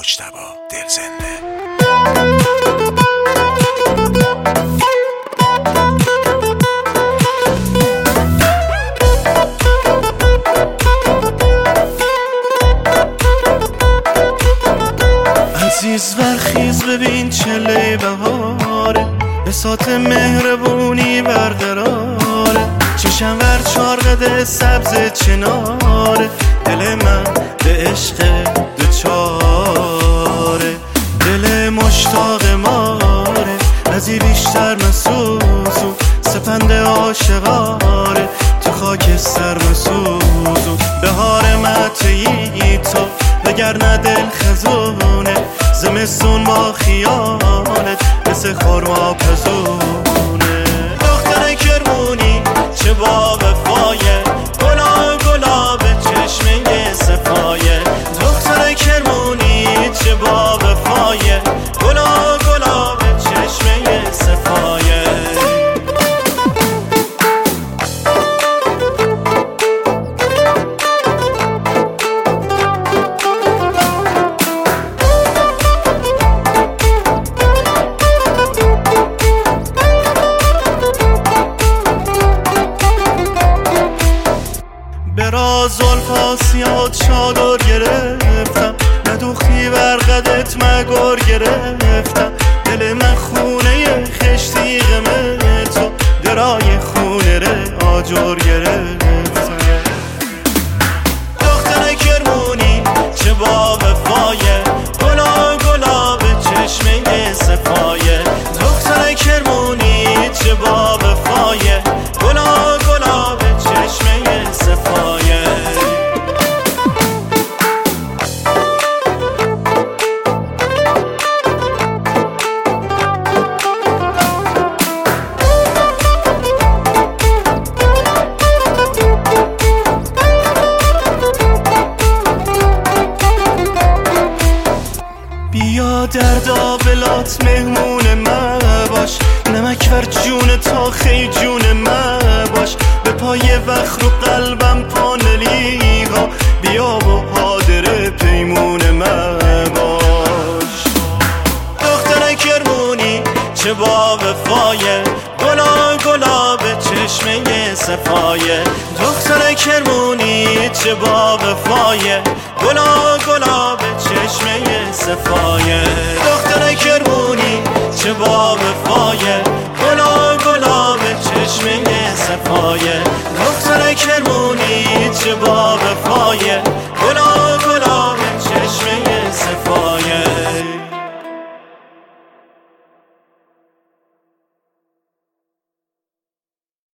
مجتبی دلزنده. عزیز برخیز ببین چله بهاره، بساط مهربونی برقراره، چشم ور چارقد سبز چناره، دل من به عشق دوچاره، دل مشتاق ماره، ازی بیشتر مسوزو، سپند عاشقاره، تو خاکستر مسوزو، بهار متعی تو وگرنه دل خزونه، زمستون با خیالت مثل خرما پزونه. دختر کرمونی چه با وفایه، گلا گلا به چشمه صفایه، دختر کرمونی چه با وفایه، گلا گلا به چشمه صفایه. زلفا سیاد چادر گرفتم، ندوختی برقدت مگور گرفتم، دل من خونه خشتی غمه تو، درای خونه ره آجر گرفتم. دختر کرمونی چه با وفایه، گلا گلا به چشمه صفایه، دختر کرمونی چه با وفایه، گلا گلا به چشمه صفایه. بیا در داولات مهمون من باش، نمک ور جون تا خی جون من باش، به پای وخر و قلبم پانلی ها، بیا و حاضر پیمون من باش. دختر کرمونی چه با وفایه، گلا گلا به چشمه صفایه، دختر کرمونی چه با وفایه، گلا گلا به چشمه صفایه.